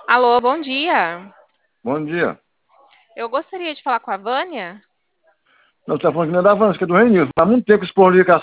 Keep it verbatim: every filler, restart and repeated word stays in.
Alô, bom dia. Bom dia. Eu gostaria de falar com a Vânia. Não, você está falando que não é da Vanessa, que é do Renilson. Há muito tempo esse povo liga